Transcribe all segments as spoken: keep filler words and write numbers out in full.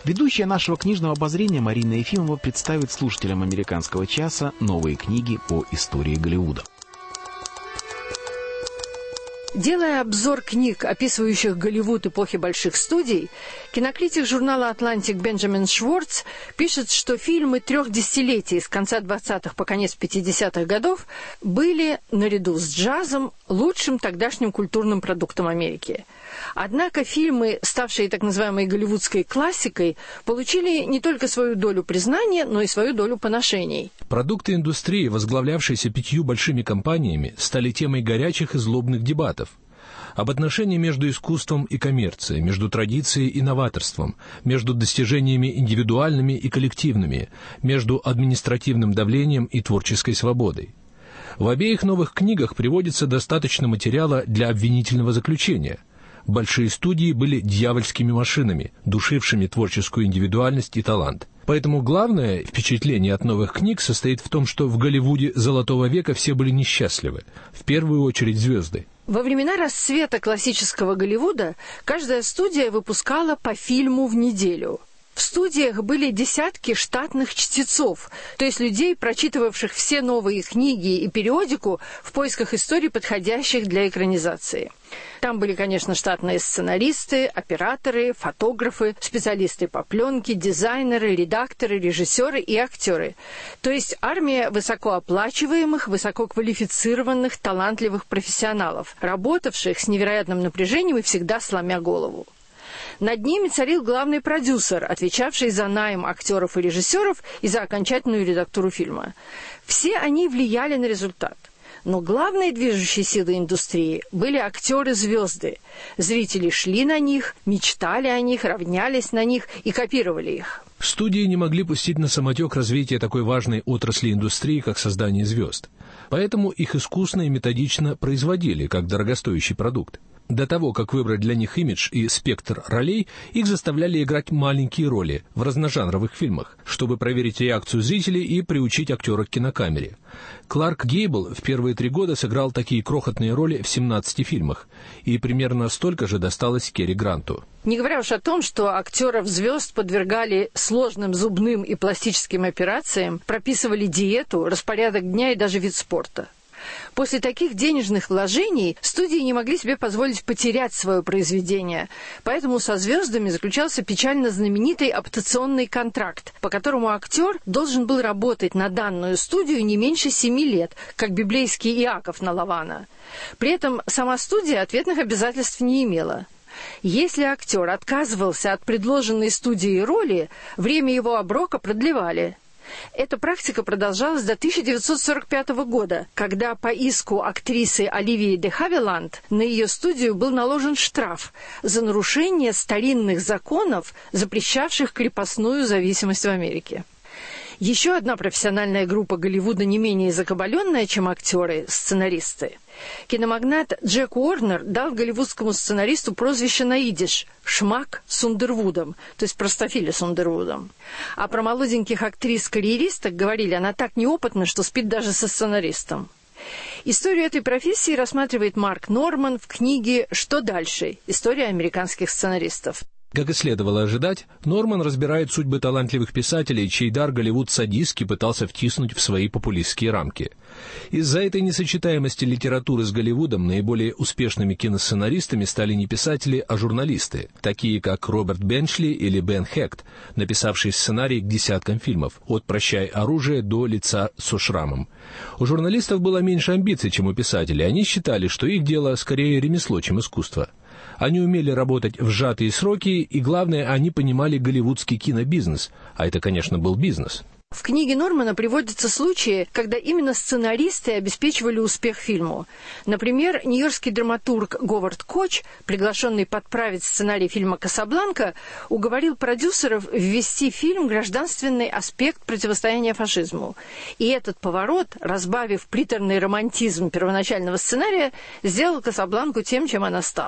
Ведущая нашего книжного обозрения Марина Ефимова представит слушателям «Американского часа» новые книги по истории Голливуда. Делая обзор книг, описывающих Голливуд эпохи больших студий, кинокритик журнала «Атлантик» Бенджамин Шварц пишет, что фильмы трех десятилетий с конца двадцатых по конец пятидесятых годов были, наряду с джазом, лучшим тогдашним культурным продуктом Америки. Однако фильмы, ставшие так называемой голливудской классикой, получили не только свою долю признания, но и свою долю поношений. Продукты индустрии, возглавлявшиеся пятью большими компаниями, стали темой горячих и злобных дебатов. Об отношении между искусством и коммерцией, между традицией и новаторством, между достижениями индивидуальными и коллективными, между административным давлением и творческой свободой. В обеих новых книгах приводится достаточно материала для обвинительного заключения. Большие студии были дьявольскими машинами, душившими творческую индивидуальность и талант. Поэтому главное впечатление от новых книг состоит в том, что в Голливуде Золотого века все были несчастливы, в первую очередь звезды. Во времена расцвета классического Голливуда каждая студия выпускала по фильму в неделю. В студиях были десятки штатных чтецов, то есть людей, прочитывавших все новые книги и периодику в поисках историй, подходящих для экранизации. Там были, конечно, штатные сценаристы, операторы, фотографы, специалисты по пленке, дизайнеры, редакторы, режиссеры и актеры. То есть армия высокооплачиваемых, высококвалифицированных, талантливых профессионалов, работавших с невероятным напряжением и всегда сломя голову. Над ними царил главный продюсер, отвечавший за найм актеров и режиссеров и за окончательную редактуру фильма. Все они влияли на результат. Но главной движущей силой индустрии были актеры-звезды. Зрители шли на них, мечтали о них, равнялись на них и копировали их. Студии не могли пустить на самотек развитие такой важной отрасли индустрии, как создание звезд. Поэтому их искусно и методично производили, как дорогостоящий продукт. До того, как выбрать для них имидж и спектр ролей, их заставляли играть маленькие роли в разножанровых фильмах, чтобы проверить реакцию зрителей и приучить актера к кинокамере. Кларк Гейбл в первые три года сыграл такие крохотные роли в семнадцати фильмах, и примерно столько же досталось Керри Гранту. Не говоря уж о том, что актеров-звезд подвергали сложным зубным и пластическим операциям, прописывали диету, распорядок дня и даже вид спорта. После таких денежных вложений студии не могли себе позволить потерять свое произведение, поэтому со звездами заключался печально знаменитый аптационный контракт, по которому актер должен был работать на данную студию не меньше семи лет, как библейский Иаков на Лавана. При этом сама студия ответных обязательств не имела. Если актер отказывался от предложенной студией роли, время его оброка продлевали. Эта практика продолжалась до тысяча девятьсот сорок пятого года, когда по иску актрисы Оливии де Хавиланд на ее студию был наложен штраф за нарушение старинных законов, запрещавших крепостную зависимость в Америке. Еще одна профессиональная группа Голливуда, не менее закабаленная, чем актеры, сценаристы. Киномагнат Джек Уорнер дал голливудскому сценаристу прозвище на идиш «Шмак с Ундервудом», то есть простофиля с Ундервудом. А про молоденьких актрис-карьеристок говорили, она так неопытна, что спит даже со сценаристом. Историю этой профессии рассматривает Марк Норман в книге «Что дальше? История американских сценаристов». Как и следовало ожидать, Норман разбирает судьбы талантливых писателей, чей дар Голливуд садистски пытался втиснуть в свои популистские рамки. Из-за этой несочетаемости литературы с Голливудом наиболее успешными киносценаристами стали не писатели, а журналисты, такие как Роберт Бенчли или Бен Хект, написавшие сценарий к десяткам фильмов, от «Прощай, оружие» до «Лица со шрамом». У журналистов было меньше амбиций, чем у писателей. Они считали, что их дело скорее ремесло, чем искусство. Они умели работать в сжатые сроки, и, главное, они понимали голливудский кинобизнес. А это, конечно, был бизнес. В книге Нормана приводятся случаи, когда именно сценаристы обеспечивали успех фильму. Например, нью-йоркский драматург Говард Коч, приглашенный подправить сценарий фильма «Касабланка», уговорил продюсеров ввести в фильм гражданственный аспект противостояния фашизму. И этот поворот, разбавив приторный романтизм первоначального сценария, сделал «Касабланку» тем, чем она стала.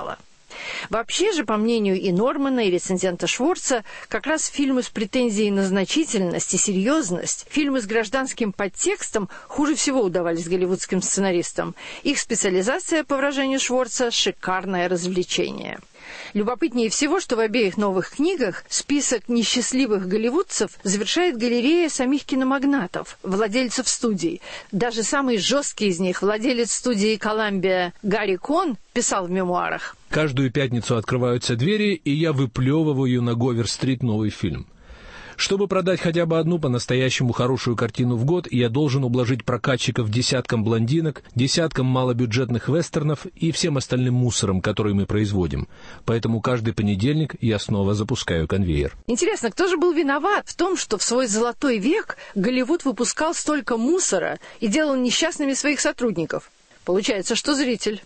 Вообще же, по мнению и Нормана, и рецензента Шворца, как раз фильмы с претензией на значительность и серьезность, фильмы с гражданским подтекстом хуже всего удавались голливудским сценаристам. Их специализация, по выражению Шворца, шикарное развлечение. Любопытнее всего, что в обеих новых книгах список несчастливых голливудцев завершает галерея самих киномагнатов, владельцев студий. Даже самый жесткий из них, владелец студии «Коламбия» Гарри Кон, писал в мемуарах: «Каждую пятницу открываются двери, и я выплевываю на Говер-стрит новый фильм. Чтобы продать хотя бы одну по-настоящему хорошую картину в год, я должен ублажить прокатчиков десяткам блондинок, десяткам малобюджетных вестернов и всем остальным мусором, который мы производим. Поэтому каждый понедельник я снова запускаю конвейер». Интересно, кто же был виноват в том, что в свой золотой век Голливуд выпускал столько мусора и делал несчастными своих сотрудников? Получается, что зритель.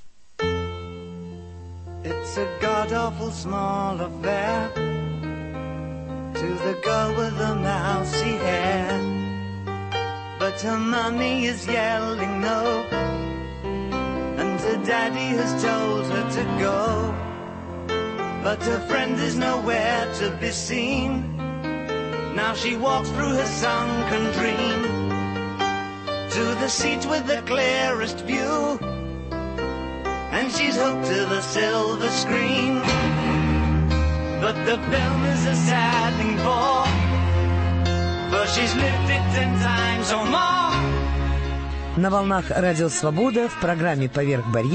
It's a god-awful small affair to the girl with the mousy hair, but her mommy is yelling no, and her daddy has told her to go, but her friend is nowhere to be seen. Now she walks through her sunken dream to the seat with the clearest view, and she's hooked to the silver screen. But the film is a sad thing for, for she's lived it ten times or more. На волнах Радио Свобода в программе «Поверх барьера»